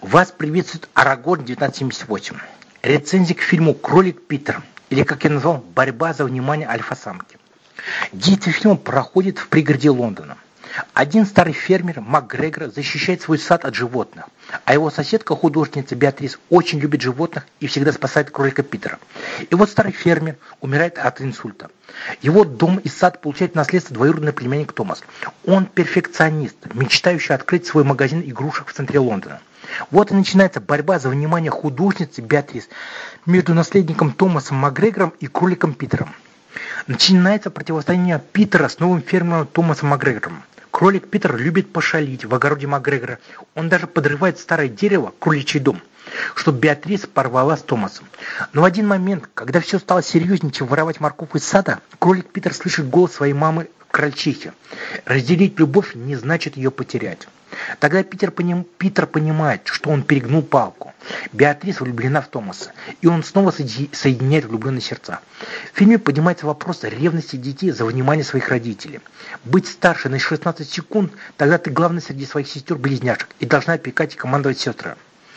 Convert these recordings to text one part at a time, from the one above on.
Вас приветствует Арагорн 1978. Рецензия к фильму «Кролик Питер», или, как я назвал, «Борьба за внимание альфа-самки». Действие фильма проходит в пригороде Лондона. Один старый фермер, МакГрегор, защищает свой сад от животных, а его соседка-художница Беатрис очень любит животных и всегда спасает кролика Питера. И вот старый фермер умирает от инсульта. Его дом и сад получает в наследство двоюродный племянник Томас. Он перфекционист, мечтающий открыть свой магазин игрушек в центре Лондона. Вот и начинается борьба за внимание художницы Беатрис между наследником Томасом МакГрегором и кроликом Питером. Начинается противостояние Питера с новым фермером Томасом МакГрегором. Кролик Питер любит пошалить в огороде МакГрегора. Он даже подрывает старое дерево, кроличий дом, чтобы Беатрис порвала с Томасом. Но в один момент, когда все стало серьезнее, чем воровать морковку из сада, кролик Питер слышит голос своей мамы крольчихи. Разделить любовь не значит ее потерять. Тогда Питер понимает, что он перегнул палку. Беатрис влюблена в Томаса, и он снова соединяет влюбленные сердца. В фильме поднимается вопрос ревности детей за внимание своих родителей. Быть старше на 16 секунд, тогда ты главный среди своих сестер-близняшек и должна опекать и командовать сестры.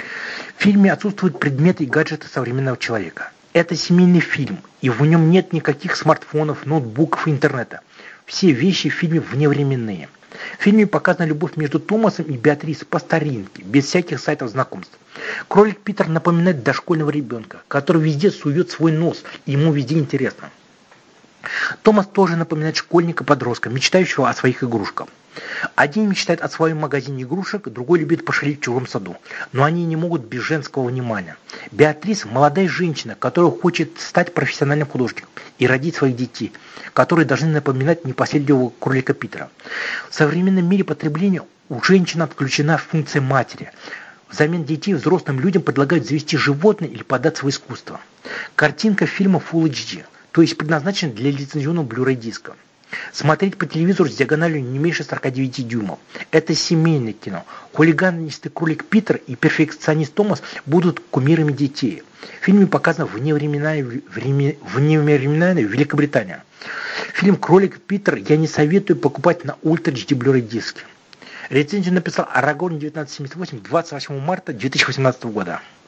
В фильме отсутствуют предметы и гаджеты современного человека. Это семейный фильм, и в нем нет никаких смартфонов, ноутбуков и интернета. Все вещи в фильме вневременные. В фильме показана любовь между Томасом и Беатрис по старинке, без всяких сайтов знакомств. Кролик Питер напоминает дошкольного ребенка, который везде сует свой нос, и ему везде интересно. Томас тоже напоминает школьника-подростка, мечтающего о своих игрушках. Один мечтает о своем магазине игрушек, другой любит пошалить в чужом саду. Но они не могут без женского внимания. Беатрис – молодая женщина, которая хочет стать профессиональным художником и родить своих детей, которые должны напоминать непоследнего кролика Питера. В современном мире потребления у женщин отключена функция матери. Взамен детей взрослым людям предлагают завести животное или податься в искусство. Картинка фильма Full HD, то есть предназначена для лицензионного Blu-ray диска. Смотреть по телевизору с диагональю не меньше 49 дюймов. Это семейное кино. Хулиганистый кролик Питер и перфекционист Томас будут кумирами детей. В фильме показано вневременная Великобритания. Фильм «Кролик Питер» я не советую покупать на Ultra HD Blu-ray диске. Рецензию написал Арагорн 1978 28 марта 2018 года.